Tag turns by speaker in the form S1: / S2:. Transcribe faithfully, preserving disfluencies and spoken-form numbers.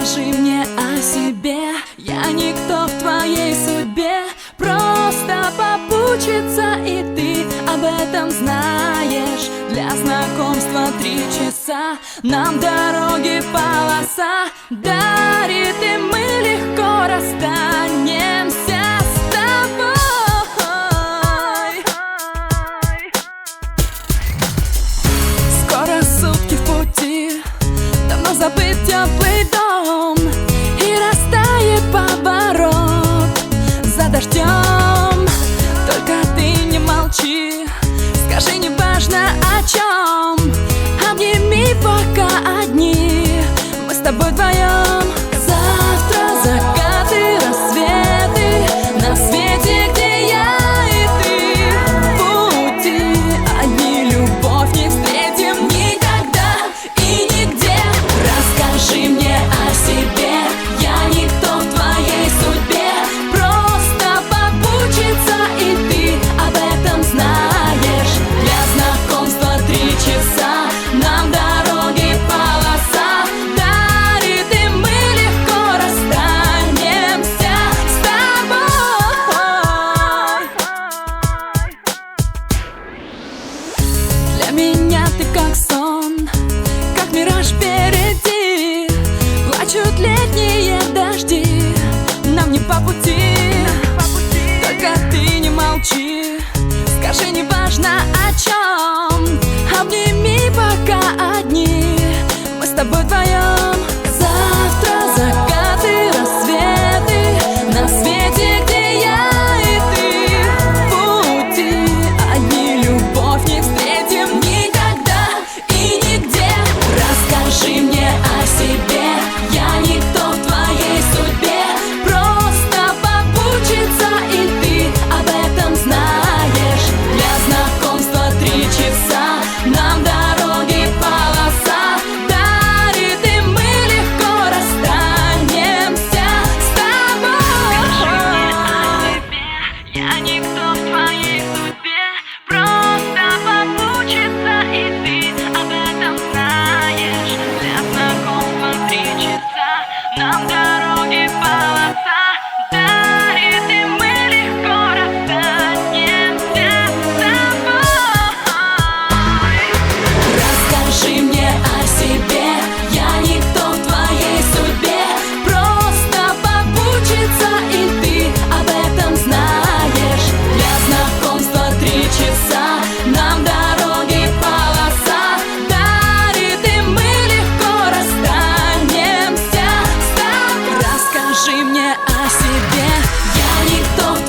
S1: Расскажи мне о себе, я никто в твоей судьбе. Просто попутчица, и ты об этом знаешь. Для знакомства три часа, нам дороги полоса дарит, и мы легко расстанемся с тобой. Скоро сутки в пути, давно забыт теплый дом, и растает поворот за дождем. Только ты не молчи, скажи, не важно о чем. Обними, пока одни мы с тобой вдвоем. Завтра закаты, рассветы на свете, где я и ты. В пути одни, любовь не встретим никогда и нигде. Расскажи мне о себе, я никто в твоей судьбе. Просто попутчица, и ты об этом знаешь. Для знакомства три часа, нам дороги полоса дарит, и мы легко расстанемся с тобой. Для меня ты как сон, как мираж впереди. Плачут летние дожди, нам не по пути. Только ты не молчи, скажи, не важно о чем. Обними, пока одни мы с тобой вдвоем. Завтра закаты, рассветы на свете, где я и ты. В пути одни, любовь не встретим никогда и нигде. Расскажи мне о себе, я никто в твоей судьбе. Просто попутчица, и ты об этом знаешь. Для знакомства три часа, нам дороги полоса дарит, и мы легко расстанемся с тобой. Я никто в твоей судьбе. Просто попутчица, и ты об этом знаешь. Для знакомства три часа, нам дороги полоса дарит, и мы легко расстанемся с тобой. Расскажи мне о себе, я никто в твоей судьбе. Просто попутчица, и ты об этом знаешь. Для знакомства три часа, нам дороги полоса дарит, и мы легко расстанемся с тобой. Расскажи мне о себе, я никто в